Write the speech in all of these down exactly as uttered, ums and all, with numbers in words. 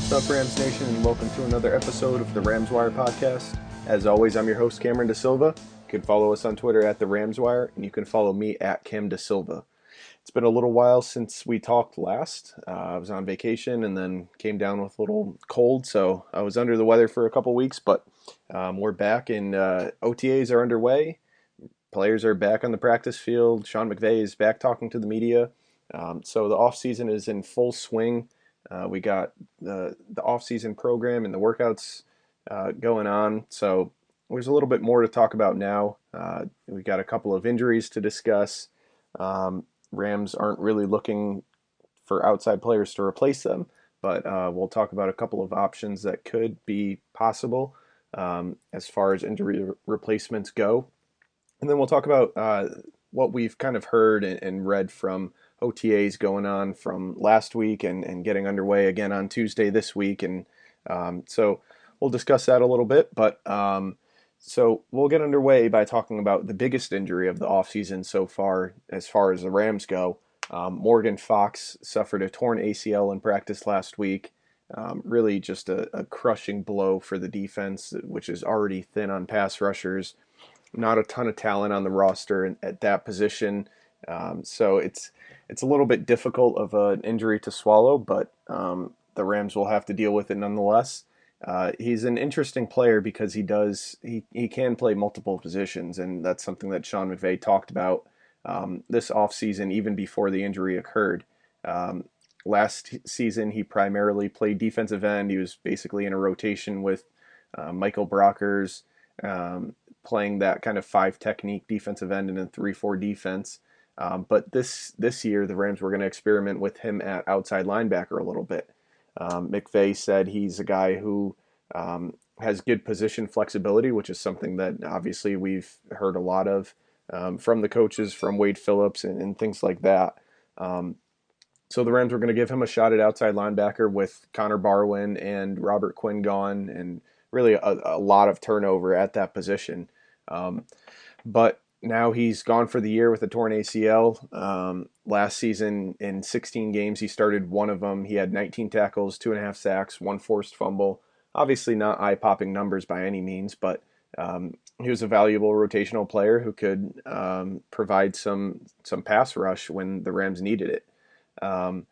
What's up, Rams Nation, and welcome to another episode of the Rams Wire podcast. As always, I'm your host, Cameron Da Silva. You can follow us on Twitter at the Rams Wire, and you can follow me at Cam Da Silva. It's been a little while since we talked last. Uh, I was on vacation and then came down with a little cold, so I was under the weather for a couple weeks, but um, we're back, and uh, O T As are underway. Players are back on the practice field. Sean McVay is back talking to the media. Um, so the offseason is in full swing. Uh, we got the the off-season program and the workouts uh, going on, so there's a little bit more to talk about now. Uh, we got a couple of injuries to discuss. Um, Rams aren't really looking for outside players to replace them, but uh, we'll talk about a couple of options that could be possible um, as far as injury re- replacements go. And then we'll talk about uh, what we've kind of heard and, and read from O T As going on from last week and, and getting underway again on Tuesday this week. And um, so we'll discuss that a little bit. But um, so we'll get underway by talking about the biggest injury of the offseason so far as far as the Rams go. Um, Morgan Fox suffered a torn A C L in practice last week. Um, really just a, a crushing blow for the defense, which is already thin on pass rushers. Not a ton of talent on the roster at that position. Um, so it's it's a little bit difficult of an injury to swallow, but um, the Rams will have to deal with it nonetheless. Uh, he's an interesting player because he does he, he can play multiple positions, and that's something that Sean McVay talked about um, this offseason, even before the injury occurred. Um, last season, he primarily played defensive end. He was basically in a rotation with uh, Michael Brockers, um, playing that kind of five technique defensive end in a three four defense. Um, but this this year, the Rams were going to experiment with him at outside linebacker a little bit. Um, McVay said he's a guy who um, has good position flexibility, which is something that obviously we've heard a lot of um, from the coaches, from Wade Phillips and, and things like that. Um, so the Rams were going to give him a shot at outside linebacker with Connor Barwin and Robert Quinn gone, and really a, a lot of turnover at that position. Um, but now he's gone for the year with a torn A C L. Um, last season, in sixteen games, he started one of them. He had nineteen tackles, two and a half sacks, one forced fumble. Obviously not eye-popping numbers by any means, but um, he was a valuable rotational player who could um, provide some some pass rush when the Rams needed it. Um,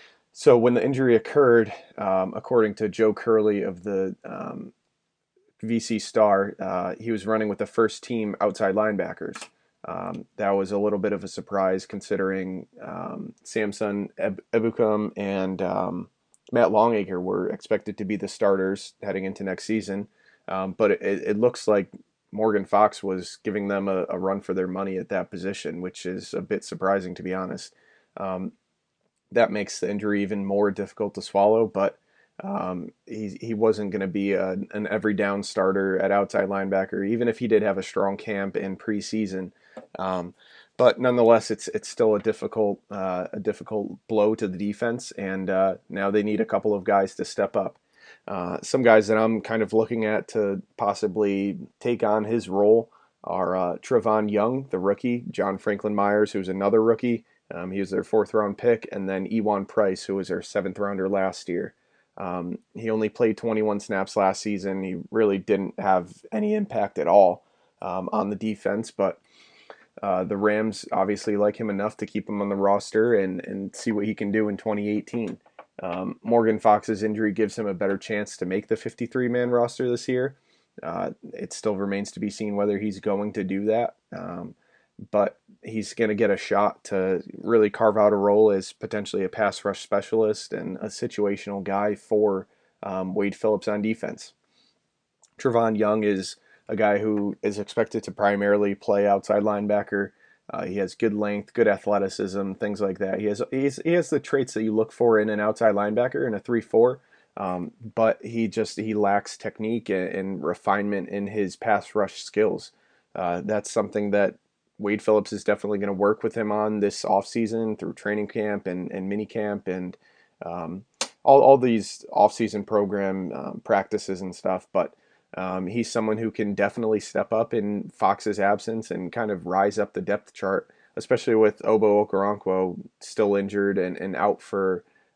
so when the injury occurred, um, according to Joe Curley of the um, V C Star, uh, he was running with the first team outside linebackers. Um, that was a little bit of a surprise considering um, Samson Eb- Ebukam and um, Matt Longacre were expected to be the starters heading into next season. Um, but it, it looks like Morgan Fox was giving them a, a run for their money at that position, which is a bit surprising, to be honest. Um, that makes the injury even more difficult to swallow, but um, he he wasn't going to be a, an every down starter at outside linebacker, even if he did have a strong camp in preseason. Um, but nonetheless, it's it's still a difficult uh, a difficult blow to the defense, and uh, now they need a couple of guys to step up. Uh, some guys that I'm kind of looking at to possibly take on his role are uh, Trevon Young, the rookie, John Franklin Myers, who's another rookie. Um, he was their fourth round pick, and then Ewan Price, who was their seventh rounder last year. Um, he only played twenty-one snaps last season. He really didn't have any impact at all um, on the defense, but uh, the Rams obviously like him enough to keep him on the roster and, and see what he can do in twenty eighteen. Um, Morgan Fox's injury gives him a better chance to make the fifty-three man roster this year. Uh, it still remains to be seen whether he's going to do that. Um, but he's going to get a shot to really carve out a role as potentially a pass rush specialist and a situational guy for um, Wade Phillips on defense. Trevon Young is a guy who is expected to primarily play outside linebacker. Uh, he has good length, good athleticism, things like that. He has he has, he has the traits that you look for in an outside linebacker in a three four, um, but he just he lacks technique and, and refinement in his pass rush skills. Uh, that's something that Wade Phillips is definitely going to work with him on this offseason through training camp and, and mini camp and um, all, all these offseason program um, practices and stuff. But um, he's someone who can definitely step up in Fox's absence and kind of rise up the depth chart, especially with Obo Okoronkwo still injured and, and out for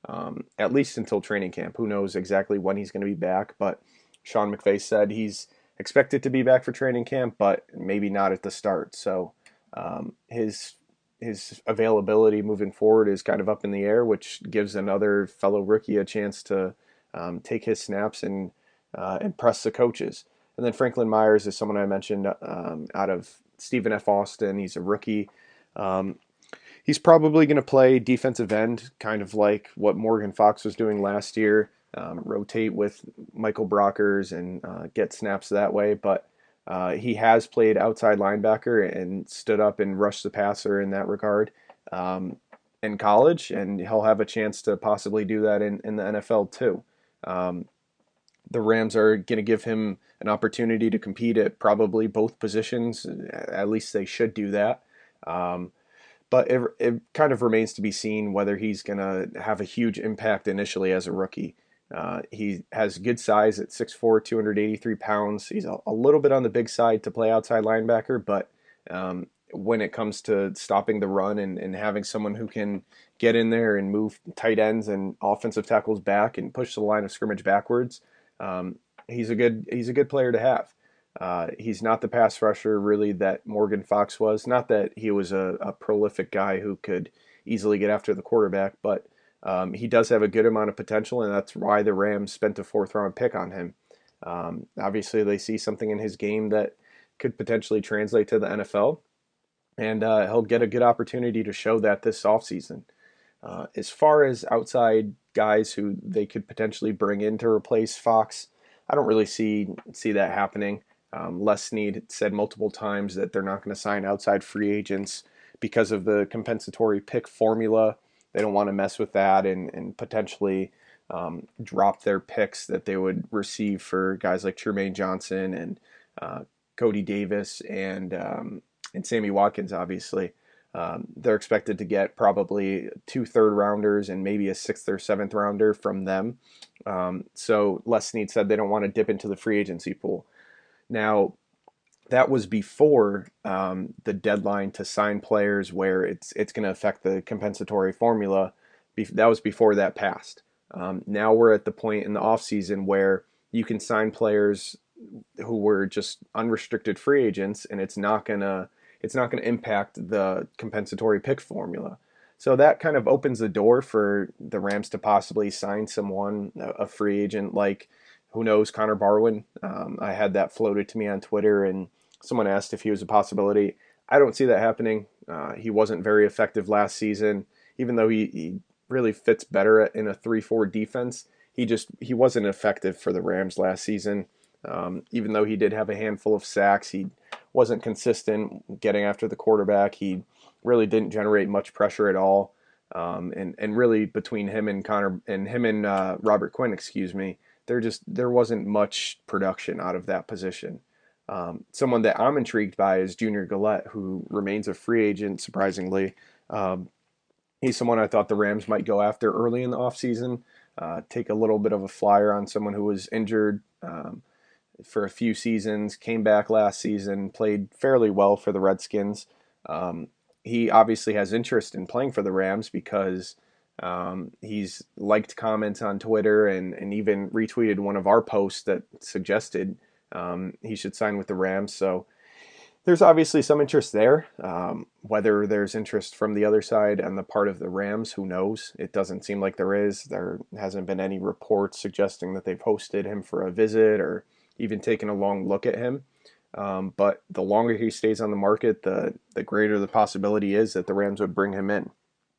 um, at least until training camp. Who knows exactly when he's going to be back, but Sean McVay said he's expected to be back for training camp, but maybe not at the start. So um, his his availability moving forward is kind of up in the air, which gives another fellow rookie a chance to um, take his snaps and uh, impress the coaches. And then Franklin Myers is someone I mentioned um, out of Stephen F. Austin. He's a rookie. Um, he's probably going to play defensive end, kind of like what Morgan Fox was doing last year, um, rotate with Michael Brockers and uh, get snaps that way. But uh, he has played outside linebacker and stood up and rushed the passer in that regard um, in college, and he'll have a chance to possibly do that in, in the N F L too. Um, the Rams are going to give him an opportunity to compete at probably both positions. At least they should do that. Um, but it, it kind of remains to be seen whether he's going to have a huge impact initially as a rookie. Uh, he has good size at six foot four, two hundred eighty-three pounds. He's a, a little bit on the big side to play outside linebacker, but um, when it comes to stopping the run and, and having someone who can get in there and move tight ends and offensive tackles back and push the line of scrimmage backwards, um, he's a good he's a good player to have. Uh, he's not the pass rusher really that Morgan Fox was. Not that he was a, a prolific guy who could easily get after the quarterback, but um, he does have a good amount of potential, and that's why the Rams spent a fourth round pick on him. Um, obviously, they see something in his game that could potentially translate to the N F L, and uh, he'll get a good opportunity to show that this offseason. Uh, as far as outside guys who they could potentially bring in to replace Fox, I don't really see see that happening. Um, Les Snead said multiple times that they're not going to sign outside free agents because of the compensatory pick formula. They don't want to mess with that and, and potentially um, drop their picks that they would receive for guys like Trumaine Johnson and uh, Cody Davis and um, and Sammy Watkins, obviously. Um, they're expected to get probably two third rounders and maybe a sixth or seventh rounder from them. Um, so Les Snead said they don't want to dip into the free agency pool. Now, that was before um, the deadline to sign players where it's it's going to affect the compensatory formula. That was before that passed. Um, now we're at the point in the offseason where you can sign players who were just unrestricted free agents, and it's not gonna it's not gonna impact the compensatory pick formula. So that kind of opens the door for the Rams to possibly sign someone, a free agent like, who knows, Connor Barwin. Um, I had that floated to me on Twitter, and someone asked if he was a possibility. I don't see that happening. Uh, he wasn't very effective last season, even though he, he really fits better in a three four defense. He just he wasn't effective for the Rams last season. Um, even though he did have a handful of sacks, he wasn't consistent getting after the quarterback. He really didn't generate much pressure at all. Um, and and really between him and Connor and him and uh, Robert Quinn, excuse me, there just there wasn't much production out of that position. Um, someone that I'm intrigued by is Junior Gillette, who remains a free agent, surprisingly. Um, he's someone I thought the Rams might go after early in the offseason, uh, take a little bit of a flyer on someone who was injured um, for a few seasons, came back last season, played fairly well for the Redskins. Um, he obviously has interest in playing for the Rams because um, he's liked comments on Twitter and, and even retweeted one of our posts that suggested um, he should sign with the Rams. So there's obviously some interest there. Um, whether there's interest from the other side on the part of the Rams, who knows? It doesn't seem like there is. There hasn't been any reports suggesting that they've hosted him for a visit or even taken a long look at him. Um, but the longer he stays on the market, the the greater the possibility is that the Rams would bring him in.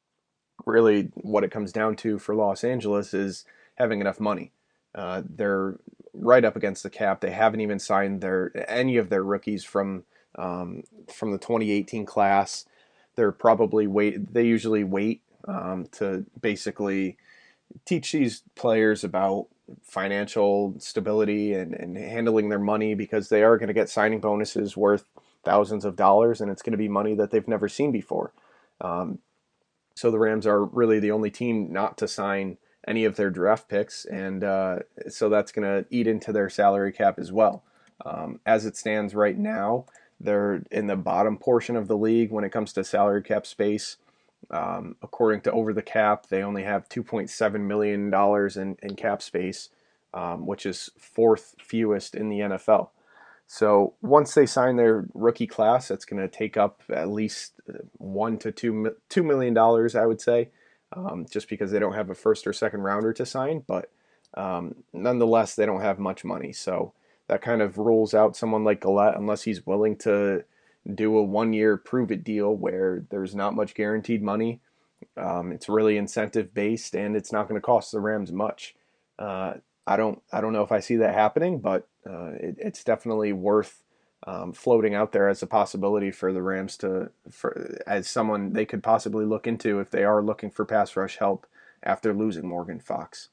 Really, what it comes down to for Los Angeles is having enough money. Uh, they're right up against the cap. They haven't even signed their any of their rookies from um, from the twenty eighteen class. They're probably wait. They usually wait um, to basically teach these players about financial stability and, and handling their money, because they are going to get signing bonuses worth thousands of dollars, and it's going to be money that they've never seen before. Um, so the Rams are really the only team not to sign any of their draft picks, and uh, so that's going to eat into their salary cap as well. Um, as it stands right now, they're in the bottom portion of the league when it comes to salary cap space. Um, according to Over the Cap, they only have two point seven million dollars in, in cap space, um, which is fourth fewest in the N F L. So once they sign their rookie class, that's going to take up at least one to two two million dollars, I would say, um, just because they don't have a first or second rounder to sign. But um, nonetheless, they don't have much money. So that kind of rules out someone like Gillette unless he's willing to do a one year prove it deal where there's not much guaranteed money. Um, it's really incentive based, and it's not going to cost the Rams much. Uh, I don't I don't know if I see that happening, but uh, it, it's definitely worth um, floating out there as a possibility for the Rams to for as someone they could possibly look into if they are looking for pass rush help after losing Morgan Fox.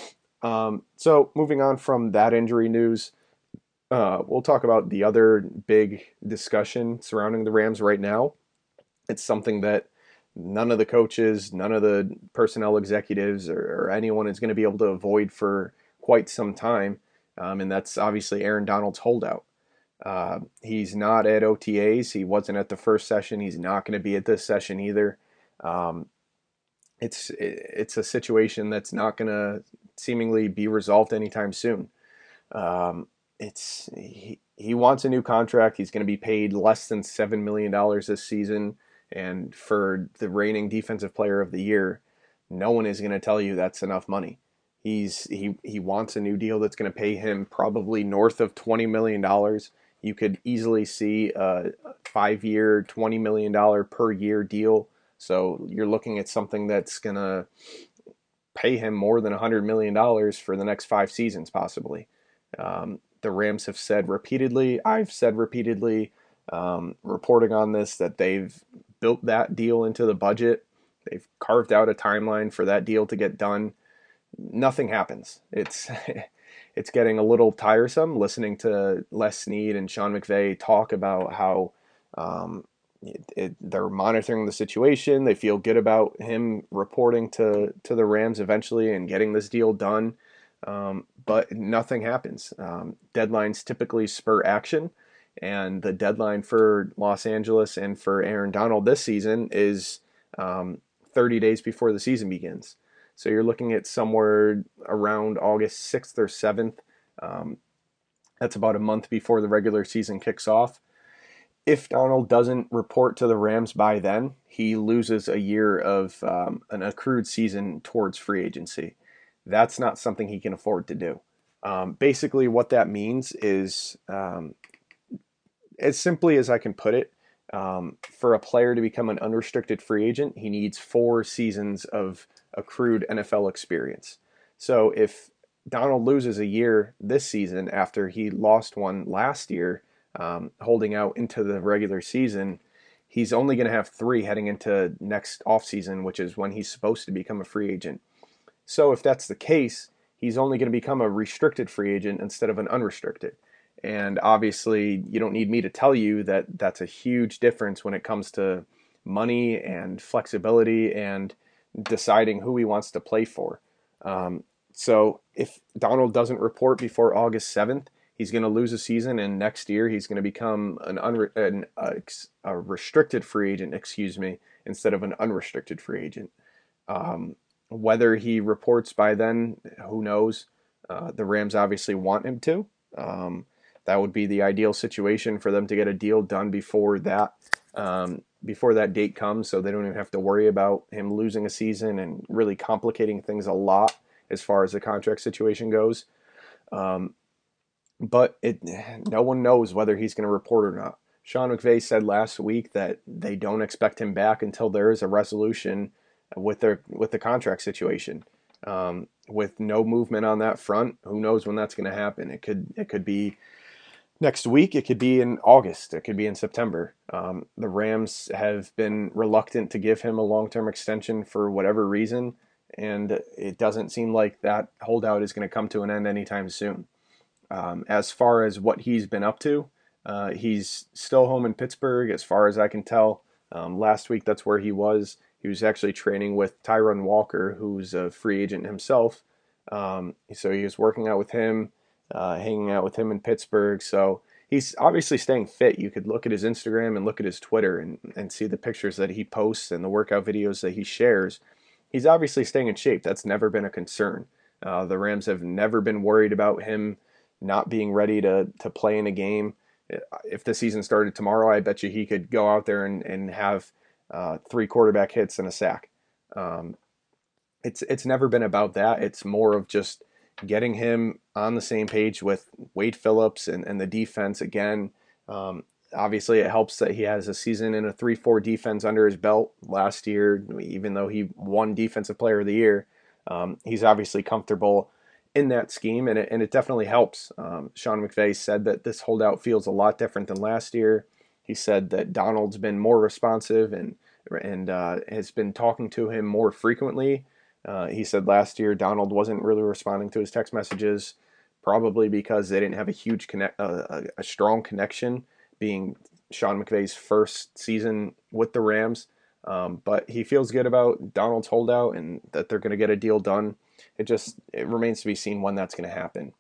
Um, so moving on from that injury news, uh, we'll talk about the other big discussion surrounding the Rams right now. It's something that none of the coaches, none of the personnel executives, or, or anyone is going to be able to avoid for quite some time. Um, and that's obviously Aaron Donald's holdout. Uh, he's not at O T As. He wasn't at the first session. He's not going to be at this session either. Um, it's it's a situation that's not going to seemingly be resolved anytime soon. Um, it's he, he wants a new contract. He's going to be paid less than seven million dollars this season, and for the reigning defensive player of the year, no one is going to tell you that's enough money. He's he he wants a new deal that's going to pay him probably north of twenty million dollars. You could easily see a five-year, twenty million dollars per year deal. So you're looking at something that's going to pay him more than one hundred million dollars for the next five seasons, possibly. Um, the Rams have said repeatedly, I've said repeatedly, um, reporting on this, that they've built that deal into the budget. They've carved out a timeline for that deal to get done. Nothing happens. It's it's getting a little tiresome listening to Les Snead and Sean McVay talk about how um, it, it, they're monitoring the situation. They feel good about him reporting to, to the Rams eventually and getting this deal done. Um, but nothing happens. Um, deadlines typically spur action, and the deadline for Los Angeles and for Aaron Donald this season is um, thirty days before the season begins. So you're looking at somewhere around August sixth or seventh. Um, that's about a month before the regular season kicks off. If Donald doesn't report to the Rams by then, he loses a year of um, an accrued season towards free agency. That's not something he can afford to do. Um, basically, what that means is, um, as simply as I can put it, um, for a player to become an unrestricted free agent, he needs four seasons of accrued N F L experience. So if Donald loses a year this season after he lost one last year, um, holding out into the regular season, he's only going to have three heading into next offseason, which is when he's supposed to become a free agent. So if that's the case, he's only going to become a restricted free agent instead of an unrestricted. And obviously, you don't need me to tell you that that's a huge difference when it comes to money and flexibility and deciding who he wants to play for. Um, so if Donald doesn't report before August seventh, he's going to lose a season, and next year he's going to become an, unre- an uh, a restricted free agent, excuse me, instead of an unrestricted free agent. Um, whether he reports by then, who knows? Uh, the Rams obviously want him to. Um, that would be the ideal situation for them to get a deal done before that um, before that date comes, so they don't even have to worry about him losing a season and really complicating things a lot as far as the contract situation goes. Um, but it, no one knows whether he's going to report or not. Sean McVay said last week that they don't expect him back until there is a resolution with their with the contract situation. Um, with no movement on that front, who knows when that's going to happen? It could it could be next week. It could be in August. It could be in September. Um, the Rams have been reluctant to give him a long-term extension for whatever reason, and it doesn't seem like that holdout is going to come to an end anytime soon. Um, as far as what he's been up to, uh, he's still home in Pittsburgh, as far as I can tell. Um, last week, that's where he was. He was actually training with Tyron Walker, who's a free agent himself. Um, so he was working out with him, uh, hanging out with him in Pittsburgh. So he's obviously staying fit. You could look at his Instagram and look at his Twitter and, and see the pictures that he posts and the workout videos that he shares. He's obviously staying in shape. That's never been a concern. Uh, the Rams have never been worried about him not being ready to to play in a game. If the season started tomorrow, I bet you he could go out there and, and have uh, three quarterback hits and a sack. Um, it's it's never been about that. It's more of just getting him on the same page with Wade Phillips and, and the defense again. Um, obviously, it helps that he has a season in a three four defense under his belt last year, even though he won Defensive Player of the Year. Um, he's obviously comfortable in that scheme, and it, and it definitely helps. Um, Sean McVay said that this holdout feels a lot different than last year. He said that Donald's been more responsive and and uh, has been talking to him more frequently. Uh, he said last year Donald wasn't really responding to his text messages, probably because they didn't have a huge connect, uh, a, a strong connection, being Sean McVay's first season with the Rams. Um, but he feels good about Donald's holdout and that they're going to get a deal done. It just it remains to be seen when that's going to happen.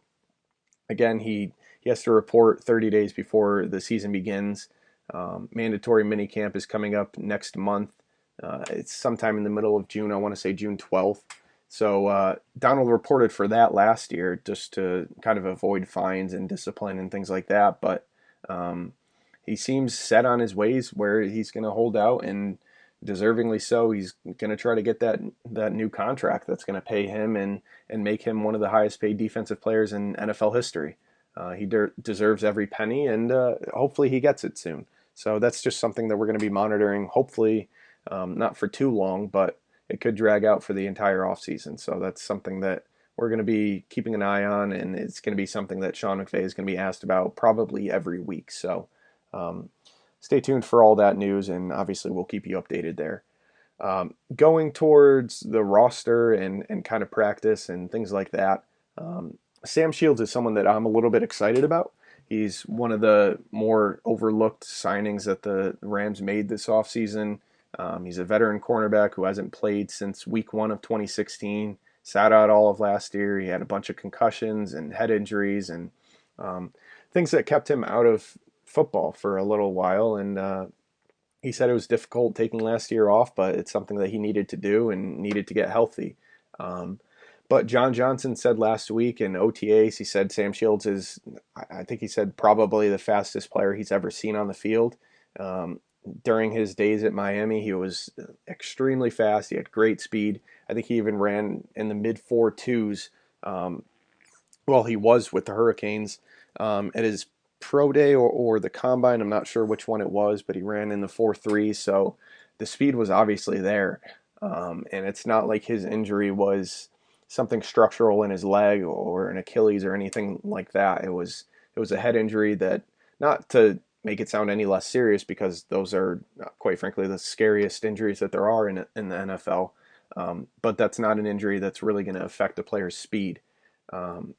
Again, he he has to report thirty days before the season begins. Um, mandatory minicamp is coming up next month. Uh, it's sometime in the middle of June. I want to say June twelfth. So uh, Donald reported for that last year just to kind of avoid fines and discipline and things like that. But um, he seems set on his ways where he's going to hold out, and deservingly so. He's going to try to get that that new contract that's going to pay him and and make him one of the highest paid defensive players in N F L history. Uh, he de- deserves every penny, and uh, hopefully he gets it soon. So that's just something that we're going to be monitoring. Hopefully, um, not for too long, but it could drag out for the entire offseason. So that's something that we're going to be keeping an eye on, and it's going to be something that Sean McVay is going to be asked about probably every week. So um, stay tuned for all that news, and obviously we'll keep you updated there. Um, going towards the roster and, and kind of practice and things like that, um, Sam Shields is someone that I'm a little bit excited about. He's one of the more overlooked signings that the Rams made this offseason. Um, he's a veteran cornerback who hasn't played since week one of twenty sixteen, sat out all of last year. He had a bunch of concussions and head injuries and um, things that kept him out of football for a little while. And uh, he said it was difficult taking last year off, but it's something that he needed to do and needed to get healthy. Um, but John Johnson said last week in O T As, he said Sam Shields is, I think he said, probably the fastest player he's ever seen on the field. Um, during his days at Miami, he was extremely fast. He had great speed. I think he even ran in the mid four twos. Um, well, he was with the Hurricanes um, at his pro day or, or the combine. I'm not sure which one it was, but he ran in the four three. So the speed was obviously there. Um, and it's not like his injury was something structural in his leg or an Achilles or anything like that. It was it was a head injury that, not to make it sound any less serious, because those are, quite frankly, the scariest injuries that there are in in the N F L. Um, but that's not an injury that's really going to affect a player's speed. Um,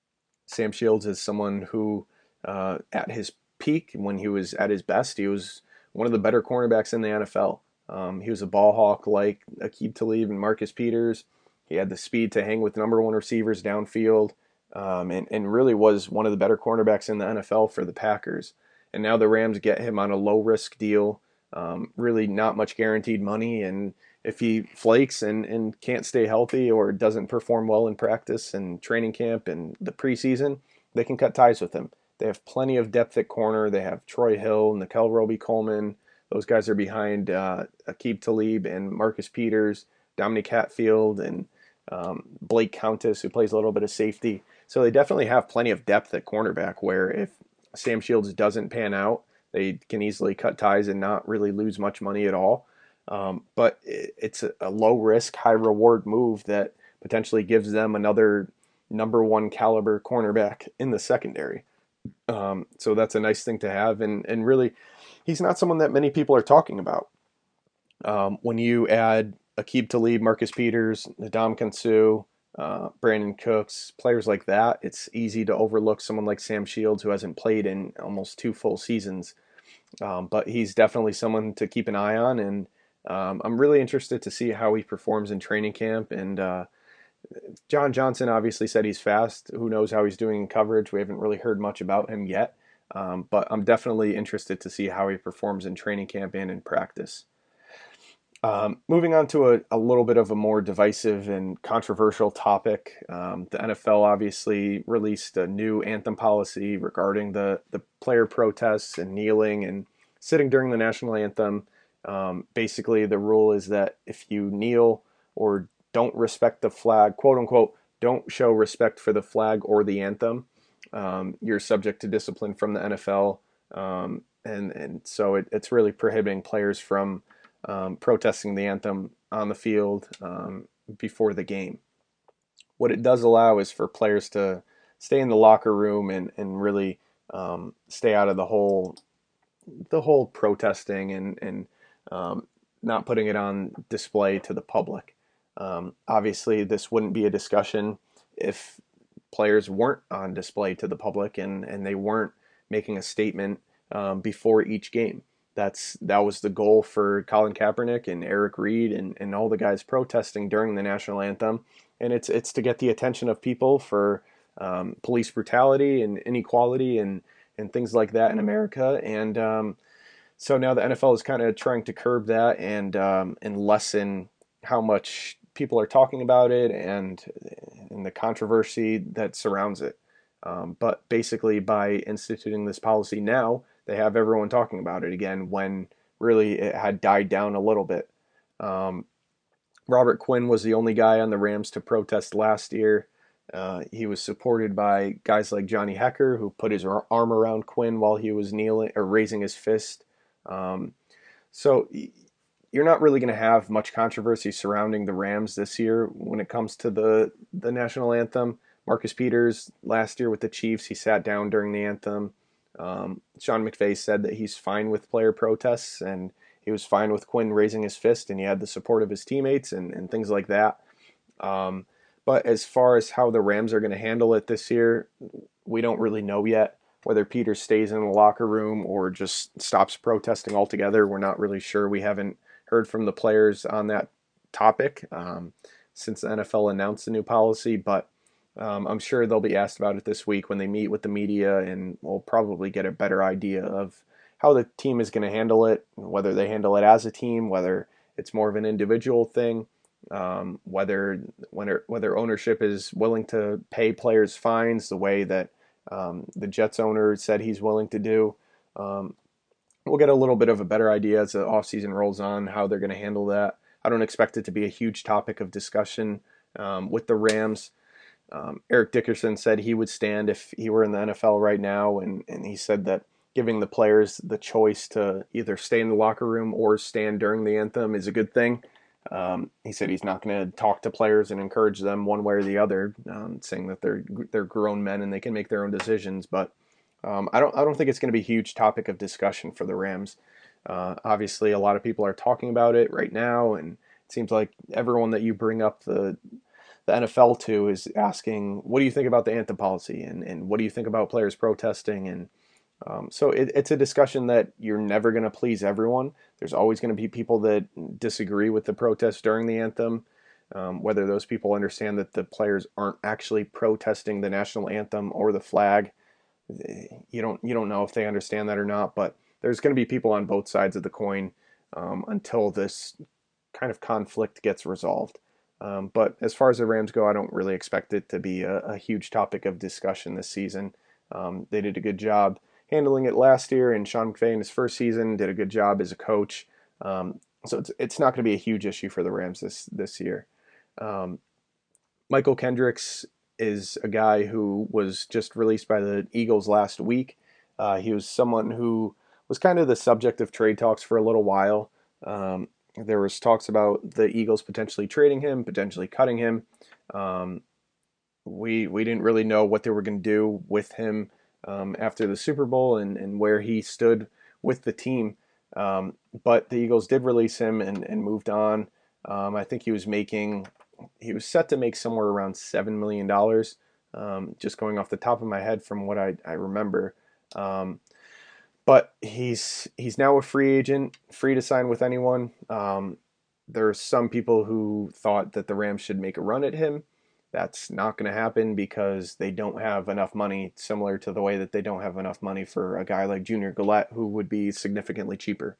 Sam Shields is someone who, uh, at his peak, when he was at his best, he was one of the better cornerbacks in the N F L. Um, he was a ball hawk like Aqib Talib and Marcus Peters. He had the speed to hang with number one receivers downfield, um, and, and really was one of the better cornerbacks in the N F L for the Packers. And now the Rams get him on a low-risk deal, um, really not much guaranteed money, and if he flakes and, and can't stay healthy or doesn't perform well in practice and training camp and the preseason, they can cut ties with him. They have plenty of depth at corner. They have Troy Hill, Nickel Roby-Coleman. Those guys are behind uh, Aqib Talib and Marcus Peters, Dominic Hatfield, and um, Blake Countess, who plays a little bit of safety. So they definitely have plenty of depth at cornerback, where if Sam Shields doesn't pan out, they can easily cut ties and not really lose much money at all. Um, but it's a low risk, high reward move that potentially gives them another number one caliber cornerback in the secondary. Um, so that's a nice thing to have. And, and really, he's not someone that many people are talking about. Um, when you add Aqib Talib, Marcus Peters, Ndamukong Suh, uh, Brandon Cooks, players like that, it's easy to overlook someone like Sam Shields, who hasn't played in almost two full seasons. Um, but he's definitely someone to keep an eye on, and um, I'm really interested to see how he performs in training camp. And uh, John Johnson obviously said he's fast. Who knows how he's doing in coverage? We haven't really heard much about him yet. Um, but I'm definitely interested to see how he performs in training camp and in practice. Um, moving on to a, a little bit of a more divisive and controversial topic, um, the N F L obviously released a new anthem policy regarding the, the player protests and kneeling and sitting during the national anthem. Um, basically, the rule is that if you kneel or don't respect the flag, quote unquote, don't show respect for the flag or the anthem, um, you're subject to discipline from the N F L. Um, and, and so it, it's really prohibiting players from um, protesting the anthem on the field um, before the game. What it does allow is for players to stay in the locker room and, and really um, stay out of the whole the whole protesting and and um, not putting it on display to the public. Um, obviously, this wouldn't be a discussion if players weren't on display to the public and and they weren't making a statement um, before each game. That's that was the goal for Colin Kaepernick and Eric Reid and, and all the guys protesting during the national anthem. And it's it's to get the attention of people for um, police brutality and inequality and and things like that in America. And um, so now the N F L is kind of trying to curb that and um, and lessen how much people are talking about it and and the controversy that surrounds it. Um, but basically, by instituting this policy now, they have everyone talking about it again when really it had died down a little bit. Um, Robert Quinn was the only guy on the Rams to protest last year. Uh, he was supported by guys like Johnny Hecker, who put his arm around Quinn while he was kneeling or raising his fist. Um, so you're not really going to have much controversy surrounding the Rams this year when it comes to the the national anthem. Marcus Peters last year with the Chiefs, he sat down during the anthem. Um, Sean McVay said that he's fine with player protests and he was fine with Quinn raising his fist and he had the support of his teammates and, and things like that. Um, but as far as how the Rams are going to handle it this year, we don't really know yet. Whether Peter stays in the locker room or just stops protesting altogether, we're not really sure. We haven't heard from the players on that topic um, since the N F L announced the new policy, but um, I'm sure they'll be asked about it this week when they meet with the media, and we'll probably get a better idea of how the team is going to handle it, whether they handle it as a team, whether it's more of an individual thing, um, whether whether whether ownership is willing to pay players fines the way that um, the Jets owner said he's willing to do. Um, we'll get a little bit of a better idea as the offseason rolls on how they're going to handle that. I don't expect it to be a huge topic of discussion um, with the Rams. Um, Eric Dickerson said he would stand if he were in the N F L right now, and, and he said that giving the players the choice to either stay in the locker room or stand during the anthem is a good thing. Um, he said he's not going to talk to players and encourage them one way or the other, um, saying that they're they're grown men and they can make their own decisions. But um, I don't I don't think it's going to be a huge topic of discussion for the Rams. Uh, obviously, a lot of people are talking about it right now, and it seems like everyone that you bring up the the N F L to is asking, "What do you think about the anthem policy?" and and "What do you think about players protesting?" and um, so it, it's a discussion that you're never going to please everyone. There's always going to be people that disagree with the protest during the anthem, um, whether those people understand that the players aren't actually protesting the national anthem or the flag. You don't you don't know if they understand that or not, but there's going to be people on both sides of the coin um, until this kind of conflict gets resolved. Um, but as far as the Rams go, I don't really expect it to be a, a huge topic of discussion this season. Um, they did a good job handling it last year, and Sean McVay in his first season did a good job as a coach. Um, so it's it's not going to be a huge issue for the Rams this this year. Um, Michael Kendricks is a guy who was just released by the Eagles last week. Uh, he was someone who was kind of the subject of trade talks for a little while. Um, there was talks about the Eagles potentially trading him, potentially cutting him. Um, we we didn't really know what they were going to do with him um, after the Super Bowl and, and where he stood with the team. Um, but the Eagles did release him and, and moved on. Um, I think he was making he was set to make somewhere around seven million dollars. Um, just going off the top of my head from what I, I remember. Um, but he's he's now a free agent, free to sign with anyone. Um, there are some people who thought that the Rams should make a run at him. That's not going to happen because they don't have enough money, similar to the way that they don't have enough money for a guy like Junior Gillette, who would be significantly cheaper.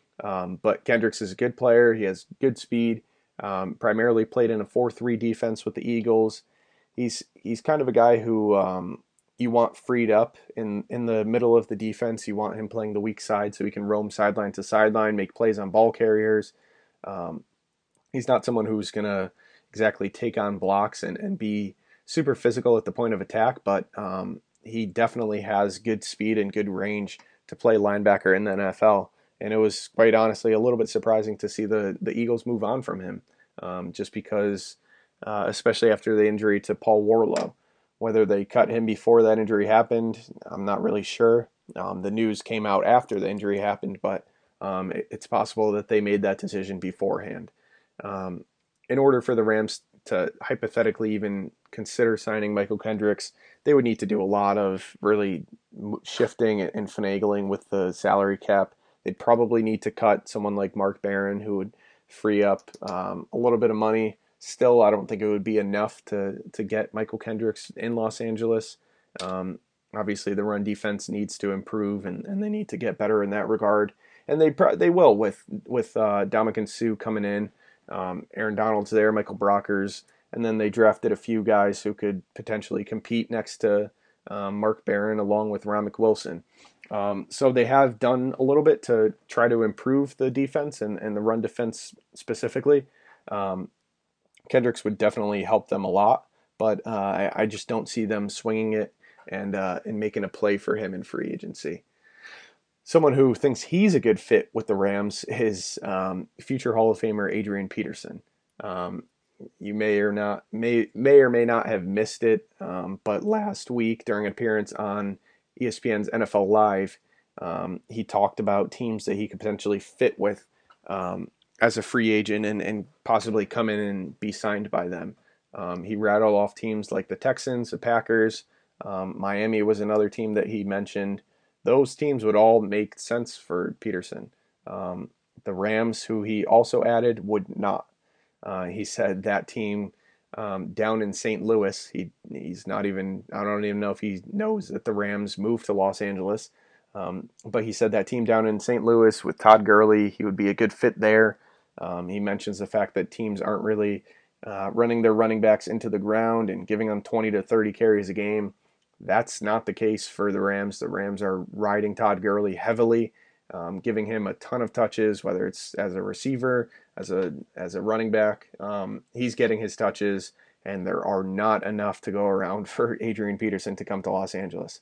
Um, but Kendricks is a good player. He has good speed. Um, primarily played in a four three defense with the Eagles. He's he's kind of a guy who um, you want freed up in in the middle of the defense. You want him playing the weak side so he can roam sideline to sideline, make plays on ball carriers. Um, he's not someone who's going to exactly take on blocks and, and be super physical at the point of attack, but um, he definitely has good speed and good range to play linebacker in the N F L. And it was quite honestly a little bit surprising to see the, the Eagles move on from him, um, just because, uh, especially after the injury to Paul Warlow. Whether they cut him before that injury happened, I'm not really sure. Um, the news came out after the injury happened, but um, it, it's possible that they made that decision beforehand. Um, in order for the Rams to hypothetically even consider signing Michael Kendricks, they would need to do a lot of really shifting and finagling with the salary cap. They'd probably need to cut someone like Mark Barron, who would free up um, a little bit of money. Still, I don't think it would be enough to to get Michael Kendricks in Los Angeles. Um, obviously, the run defense needs to improve, and, and they need to get better in that regard. And they they will with with uh, Ndamukong Suh coming in. Um, Aaron Donald's there, Michael Brockers, and then they drafted a few guys who could potentially compete next to um, Mark Barron along with Ramik Wilson. Um, so they have done a little bit to try to improve the defense and, and the run defense specifically. Um, Kendricks would definitely help them a lot, but uh, I, I just don't see them swinging it and uh, and making a play for him in free agency. Someone who thinks he's a good fit with the Rams is um, future Hall of Famer Adrian Peterson. Um, you may or not may may or may not have missed it, um, but last week during an appearance on E S P N's N F L Live, um, he talked about teams that he could potentially fit with um, as a free agent and, and possibly come in and be signed by them. Um, he rattled off teams like the Texans, the Packers, um, Miami was another team that he mentioned. Those teams would all make sense for Peterson. Um, the Rams, who he also added, would not. Uh, he said that team um, down in Saint Louis, he he's not even, I don't even know if he knows that the Rams moved to Los Angeles. Um, but he said that team down in Saint Louis with Todd Gurley, he would be a good fit there. Um, he mentions the fact that teams aren't really uh, running their running backs into the ground and giving them twenty to thirty carries a game. That's not the case for the Rams. The Rams are riding Todd Gurley heavily, um, giving him a ton of touches, whether it's as a receiver, as a as a running back. Um, he's getting his touches, and there are not enough to go around for Adrian Peterson to come to Los Angeles.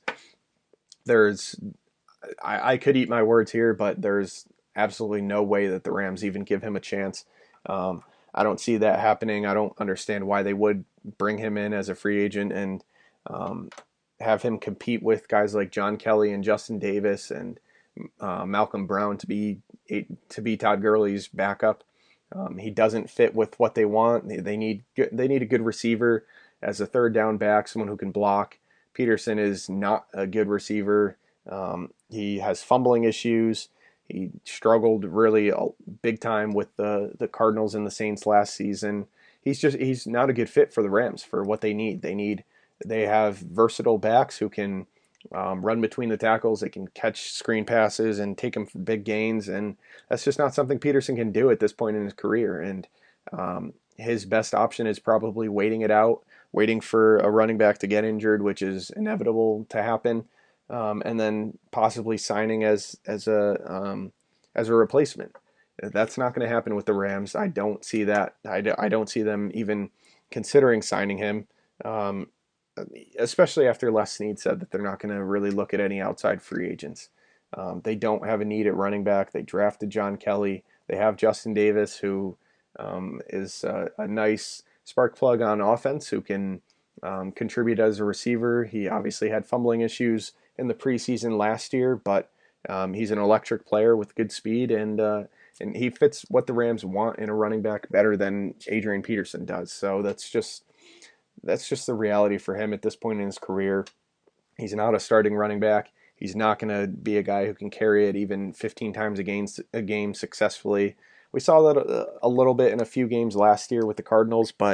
There's, I, I could eat my words here, but there's absolutely no way that the Rams even give him a chance. Um, I don't see that happening. I don't understand why they would bring him in as a free agent and um, have him compete with guys like John Kelly and Justin Davis and uh, Malcolm Brown to be to be Todd Gurley's backup. Um, he doesn't fit with what they want. They, they need they need a good receiver as a third down back, someone who can block. Peterson is not a good receiver. Um, he has fumbling issues. He struggled really big time with the the Cardinals and the Saints last season. He's just he's not a good fit for the Rams for what they need. They need they have versatile backs who can um, run between the tackles. They can catch screen passes and take them for big gains, and that's just not something Peterson can do at this point in his career. And um, his best option is probably waiting it out, waiting for a running back to get injured, which is inevitable to happen, um, and then possibly signing as as a um, as a replacement. That's not going to happen with the Rams. I don't see that. I, I don't see them even considering signing him. Um, especially after Les Snead said that they're not going to really look at any outside free agents. Um, they don't have a need at running back. They drafted John Kelly. They have Justin Davis, who um, is a, a nice spark plug on offense who can um, contribute as a receiver. He obviously had fumbling issues in the preseason last year, but um, he's an electric player with good speed, and uh, and he fits what the Rams want in a running back better than Adrian Peterson does. So that's just That's just the reality for him at this point in his career. He's not a starting running back. He's not going to be a guy who can carry it even fifteen times a game, a game successfully. We saw that a, a little bit in a few games last year with the Cardinals, but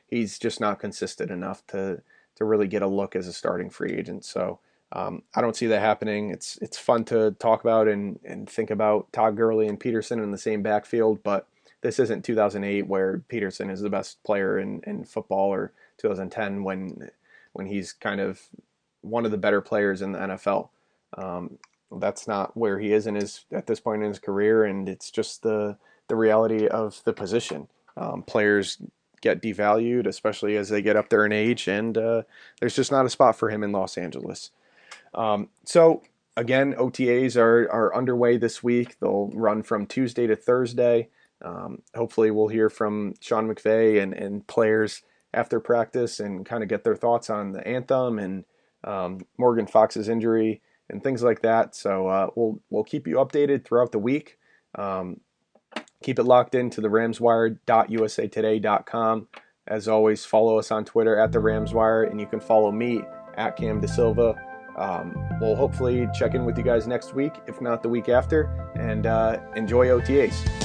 he's just not consistent enough to to really get a look as a starting free agent. So um, I don't see that happening. It's it's fun to talk about and, and think about Todd Gurley and Peterson in the same backfield, but this isn't two thousand eight where Peterson is the best player in, in football, or two thousand ten when when he's kind of one of the better players in the N F L. Um, that's not where he is in his at this point in his career, and it's just the the reality of the position. Um, players get devalued, especially as they get up there in age, and uh, there's just not a spot for him in Los Angeles. Um, so again, O T As are are underway this week. They'll run from Tuesday to Thursday. Um, hopefully, we'll hear from Sean McVay and and players after practice and kind of get their thoughts on the anthem and um, Morgan Fox's injury and things like that. So uh, we'll we'll keep you updated throughout the week. Um, keep it locked into the ramswire dot u s a today dot com. As always, follow us on Twitter at the Ramswire, and you can follow me at Cam DeSilva. Um, we'll hopefully check in with you guys next week, if not the week after, and uh, enjoy O T As.